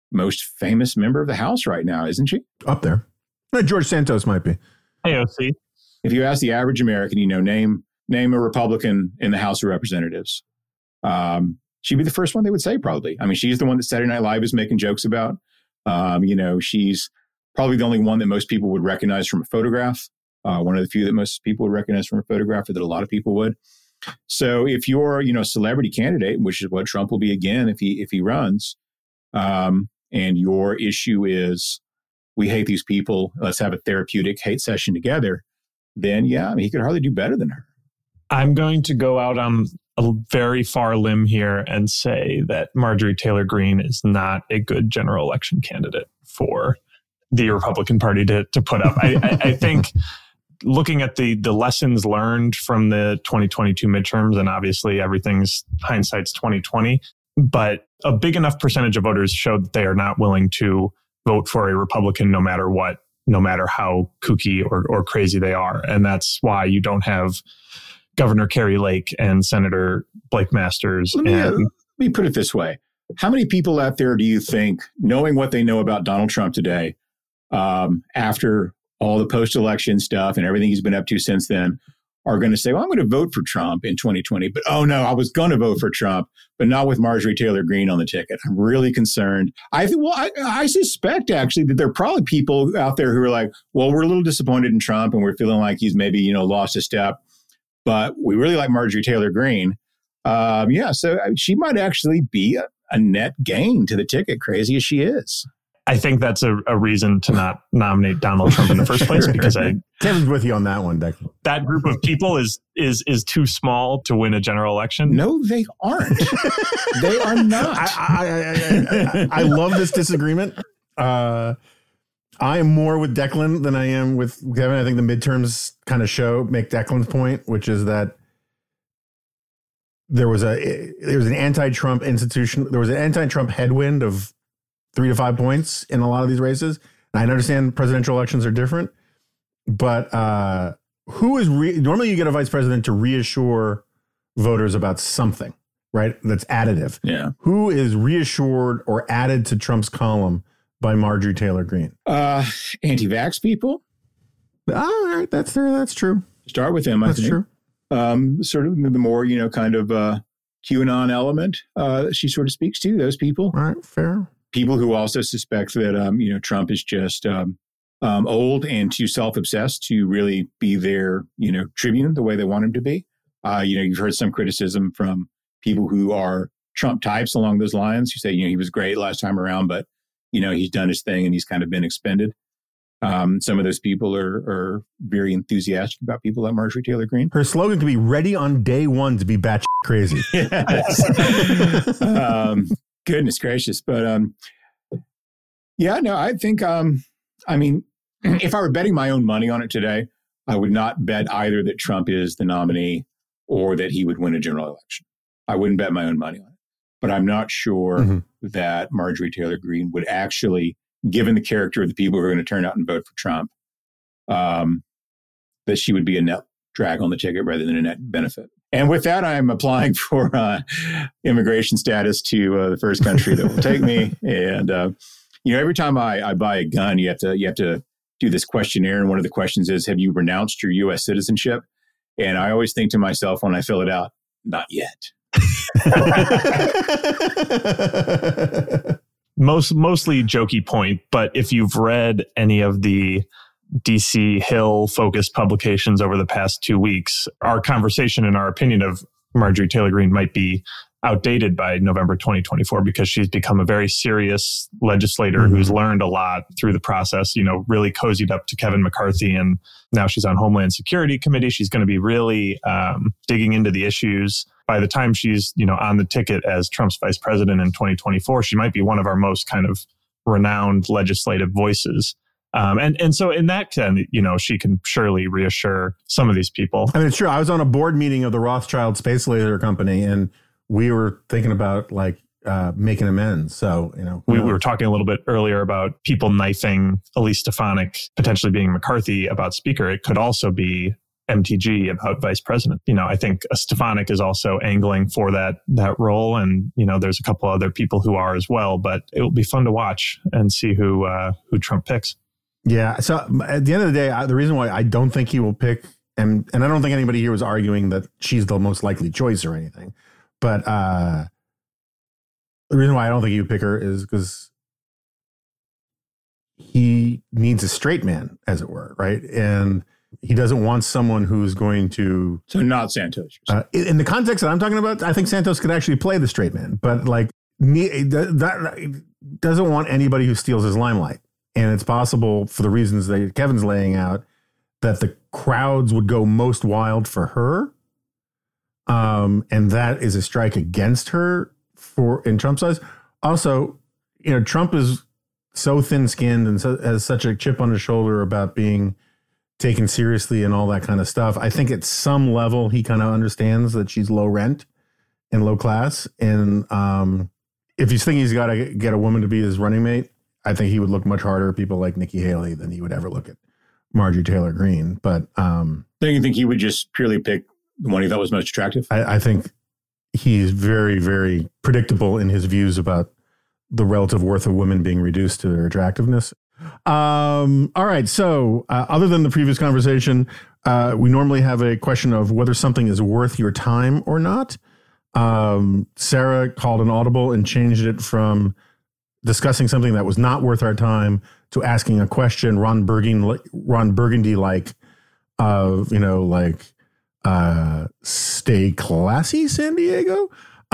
most famous member of the House right now, isn't she? Up there. George Santos might be. AOC. If you ask the average American, name a Republican in the House of Representatives, she'd be the first one they would say, probably. I mean, she's the one that Saturday Night Live is making jokes about. She's probably the only one that most people would recognize from a photograph. One of the few that most people would recognize from a photograph, or that a lot of people would. So if you're, a celebrity candidate, which is what Trump will be again if he runs, and your issue is, we hate these people, let's have a therapeutic hate session together, then he could hardly do better than her. I'm going to go out on a very far limb here and say that Marjorie Taylor Greene is not a good general election candidate for the Republican Party to put up. I think looking at the lessons learned from the 2022 midterms, and obviously hindsight's 2020, but a big enough percentage of voters showed that they are not willing to vote for a Republican no matter what, no matter how kooky or crazy they are. And that's why you don't have Governor Kari Lake and Senator Blake Masters. Let me put it this way. How many people out there do you think, knowing what they know about Donald Trump today, after all the post-election stuff and everything he's been up to since then, are going to say, well, I'm going to vote for Trump in 2020, but oh no, I was going to vote for Trump, but not with Marjorie Taylor Greene on the ticket. I'm really concerned. I suspect actually that there are probably people out there who are like, well, we're a little disappointed in Trump and we're feeling like he's maybe, lost a step, but we really like Marjorie Taylor Greene. So she might actually be a net gain to the ticket, crazy as she is. I think that's a reason to not nominate Donald Trump in the first place, because Kevin's with you on that one, Declan. That group of people is too small to win a general election. No, they aren't. They are not. I love this disagreement. I am more with Declan than I am with Kevin. I think the midterms kind of make Declan's point, which is that there was an anti-Trump institution. There was an anti-Trump headwind of 3 to 5 points in a lot of these races. And I understand presidential elections are different, but normally you get a vice president to reassure voters about something, right? That's additive. Yeah. Who is reassured or added to Trump's column by Marjorie Taylor Greene? Anti-vax people. All right, that's true. Start with them. I think. True. Sort of the more kind of QAnon element she sort of speaks to. Those people. All right, fair. People who also suspect that, Trump is just old and too self-obsessed to really be their, tribune the way they want him to be. You've heard some criticism from people who are Trump types along those lines who say, he was great last time around, but, he's done his thing and he's kind of been expended. Some of those people are very enthusiastic about people like Marjorie Taylor Greene. Her slogan could be ready on day one to be batshit crazy. Yes. Goodness gracious. But I think, if I were betting my own money on it today, I would not bet either that Trump is the nominee or that he would win a general election. I wouldn't bet my own money on it. But I'm not sure that Marjorie Taylor Greene would actually, given the character of the people who are going to turn out and vote for Trump, that she would be a net drag on the ticket rather than a net benefit. And with that, I'm applying for immigration status to the first country that will take me. And every time I buy a gun, you have to do this questionnaire, and one of the questions is, "Have you renounced your U.S. citizenship?" And I always think to myself when I fill it out, "Not yet." Mostly jokey point, but if you've read any of the DC Hill focused publications over the past 2 weeks, our conversation and our opinion of Marjorie Taylor Greene might be outdated by November 2024 because she's become a very serious legislator who's learned a lot through the process, really cozied up to Kevin McCarthy. And now she's on Homeland Security Committee. She's going to be really digging into the issues. By the time she's, on the ticket as Trump's vice president in 2024, she might be one of our most kind of renowned legislative voices. And so in that sense, she can surely reassure some of these people. I mean, it's true. I was on a board meeting of the Rothschild Space Laser Company, and we were thinking about making amends. So, we were talking a little bit earlier about people knifing Elise Stefanik, potentially being McCarthy about Speaker. It could also be MTG about vice president. I think Stefanik is also angling for that role. And, there's a couple other people who are as well, but it will be fun to watch and see who Trump picks. Yeah. So at the end of the day, the reason why I don't think he will pick, and I don't think anybody here was arguing that she's the most likely choice or anything, but the reason why I don't think he would pick her is because he needs a straight man, as it were, right? And he doesn't want someone who's going to... So not Santos. In the context that I'm talking about, I think Santos could actually play the straight man, but that doesn't want anybody who steals his limelight. And it's possible, for the reasons that Kevin's laying out, that the crowds would go most wild for her. And that is a strike against her in Trump's eyes. Also, Trump is so thin-skinned and has such a chip on his shoulder about being taken seriously and all that kind of stuff. I think at some level he kind of understands that she's low rent and low class. And if he's thinking he's got to get a woman to be his running mate, I think he would look much harder at people like Nikki Haley than he would ever look at Marjorie Taylor Greene. But don't you think he would just purely pick the one he thought was most attractive? I think he's very, very predictable in his views about the relative worth of women being reduced to their attractiveness. All right. So other than the previous conversation, we normally have a question of whether something is worth your time or not. Sarah called an audible and changed it from discussing something that was not worth our time to asking a question Ron Burgundy-like of, stay classy, San Diego?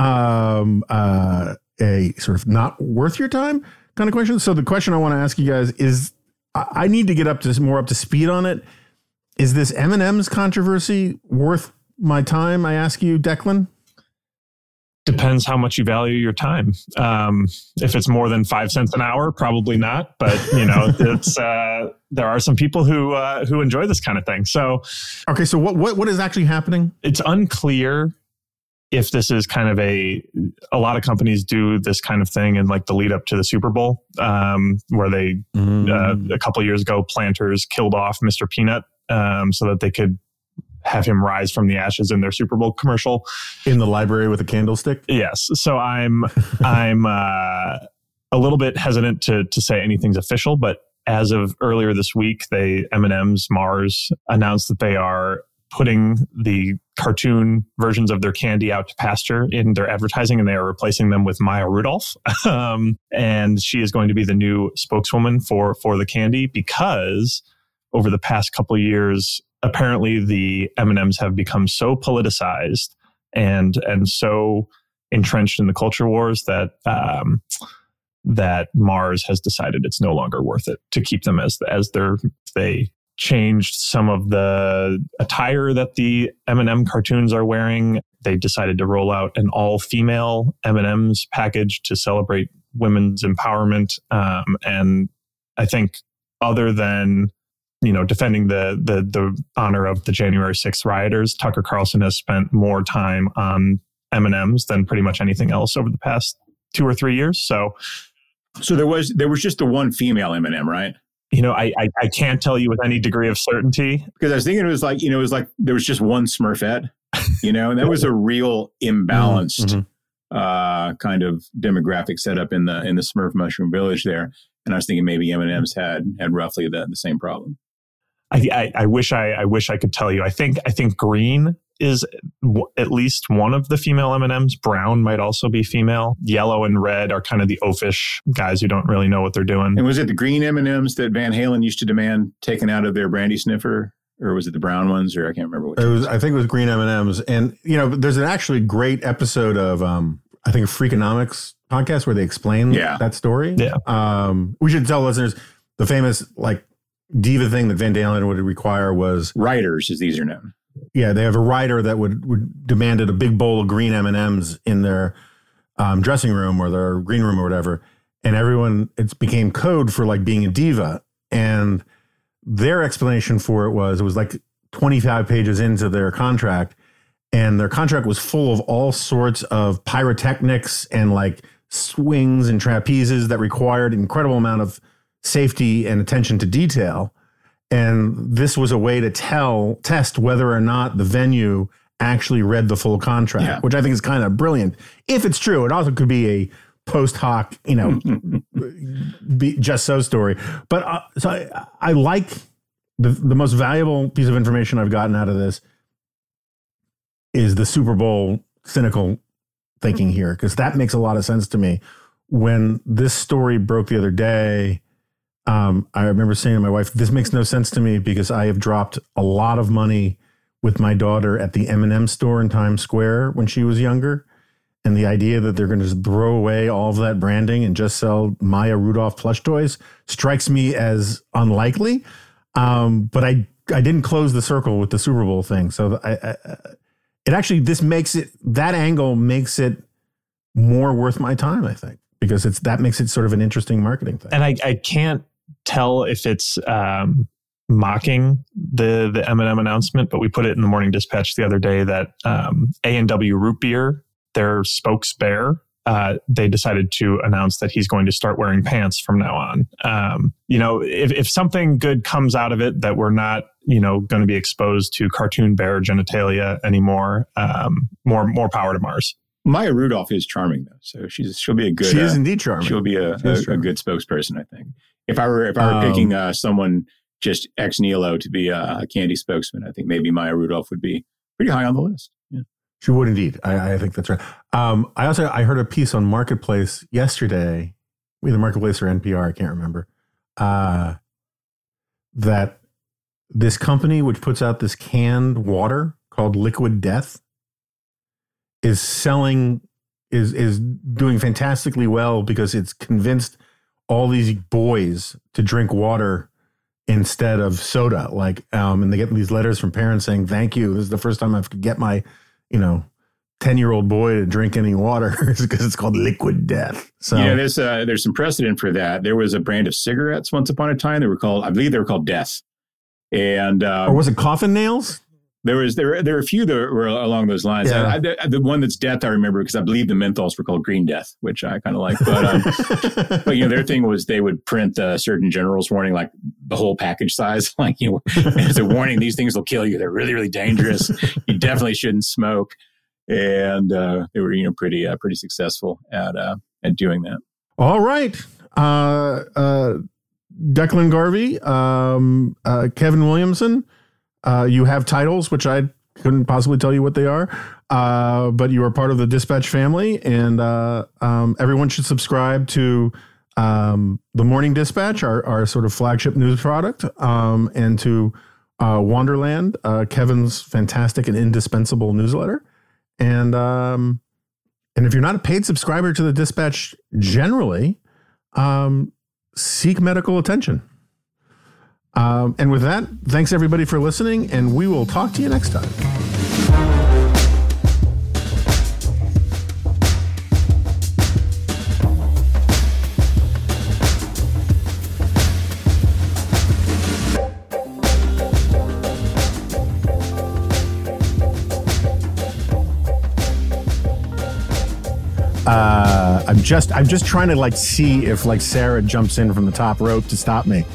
A sort of not worth your time kind of question. So the question I want to ask you guys is, I need to get more up to speed on it. Is this M&M's controversy worth my time? I ask you, Declan. Depends how much you value your time. If it's more than 5 cents an hour, probably not. But it's there are some people who enjoy this kind of thing. So, okay. So what is actually happening? It's unclear if this is kind of a lot of companies do this kind of thing in like the lead up to the Super Bowl, where they a couple of years ago, Planters killed off Mr. Peanut so that they could have him rise from the ashes in their Super Bowl commercial in the library with a candlestick. Yes. So I'm a little bit hesitant to say anything's official, but as of earlier this week, M&M's Mars announced that they are putting the cartoon versions of their candy out to pasture in their advertising, and they are replacing them with Maya Rudolph. And she is going to be the new spokeswoman for the candy, because over the past couple of years, apparently the M&Ms have become so politicized and so entrenched in the culture wars that that Mars has decided it's no longer worth it to keep them as they changed some of the attire that the M&M cartoons are wearing. They decided to roll out an all-female M&Ms package to celebrate women's empowerment. And I think other than defending the honor of the January 6th rioters, Tucker Carlson has spent more time on M&Ms than pretty much anything else over the past 2 or 3 years. So there was just the one female M&M, right? I can't tell you with any degree of certainty, because I was thinking it was like there was just one Smurfette, and that was a real imbalanced kind of demographic setup in the Smurf Mushroom Village there. And I was thinking maybe M&M's had roughly the same problem. I wish I could tell you. I think green is at least one of the female M&Ms. Brown might also be female. Yellow and red are kind of the oafish guys who don't really know what they're doing. And was it the green M&Ms that Van Halen used to demand taken out of their brandy sniffer? Or was it the brown ones? Or I can't remember which. I think it was green M&Ms. And, there's an actually great episode of, I think, a Freakonomics podcast where they explain that story. Yeah. We should tell listeners the famous, diva thing that Van Halen would require was... Writers, as these are known. Yeah, they have a writer that would demanded a big bowl of green M&Ms in their dressing room or their green room or whatever. And it became code for being a diva. And their explanation for it was 25 pages into their contract. And their contract was full of all sorts of pyrotechnics and swings and trapezes that required an incredible amount of safety and attention to detail. And this was a way to test whether or not the venue actually read the full contract, which I think is kind of brilliant. If it's true, it also could be a post hoc, just so story. But so I like the most valuable piece of information I've gotten out of this is the Super Bowl cynical thinking here, because that makes a lot of sense to me. When this story broke the other day, I remember saying to my wife, this makes no sense to me because I have dropped a lot of money with my daughter at the M&M store in Times Square when she was younger. And the idea that they're going to just throw away all of that branding and just sell Maya Rudolph plush toys strikes me as unlikely. But I didn't close the circle with the Super Bowl thing. So that angle makes it more worth my time, I think, because that makes it sort of an interesting marketing thing. And I can't tell if it's mocking the M&M announcement, but we put it in the Morning Dispatch the other day that A&W Root Beer, their spokes bear, they decided to announce that he's going to start wearing pants from now on. If something good comes out of it, that we're not, going to be exposed to cartoon bear genitalia anymore, more power to Mars. Maya Rudolph is charming though, so she'll be a good. She is indeed charming. She'll be a good spokesperson, I think. If I were picking someone just ex nihilo to be a candy spokesman, I think maybe Maya Rudolph would be pretty high on the list. Yeah. She would indeed. I think that's right. I heard a piece on Marketplace yesterday, either Marketplace or NPR, I can't remember, that this company which puts out this canned water called Liquid Death is doing fantastically well because it's convinced all these boys to drink water instead of soda. And they get these letters from parents saying, thank you. This is the first time I could get my 10-year-old boy to drink any water because it's called Liquid Death. So there's some precedent for that. There was a brand of cigarettes once upon a time. I believe they were called Death. And or was it Coffin Nails? There were a few that were along those lines. Yeah. The one that's Death I remember because I believe the menthols were called Green Death, which I kind of like. But their thing was they would print Surgeon General's warning, like the whole package size, as a warning, these things will kill you. They're really, really dangerous. You definitely shouldn't smoke. And they were pretty successful at doing that. All right. Declan Garvey, Kevin Williamson. You have titles, which I couldn't possibly tell you what they are, but you are part of the Dispatch family, and everyone should subscribe to the Morning Dispatch, our sort of flagship news product, and to Wonderland, Kevin's fantastic and indispensable newsletter. And if you're not a paid subscriber to the Dispatch generally, seek medical attention. And with that, thanks everybody for listening, and we will talk to you next time. I'm just trying to see if Sarah jumps in from the top rope to stop me.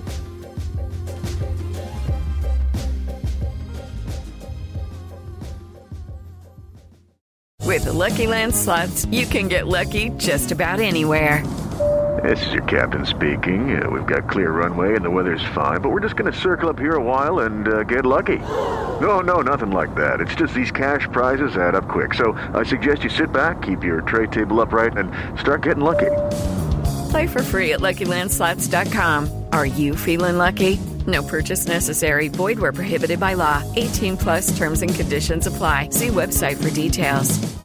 With the Lucky Land Slots, you can get lucky just about anywhere. This is your captain speaking. We've got clear runway and the weather's fine, but we're just going to circle up here a while and get lucky. No, nothing like that. It's just these cash prizes add up quick. So I suggest you sit back, keep your tray table upright, and start getting lucky. Play for free at LuckyLandSlots.com. Are you feeling lucky? No purchase necessary. Void where prohibited by law. 18+ terms and conditions apply. See website for details.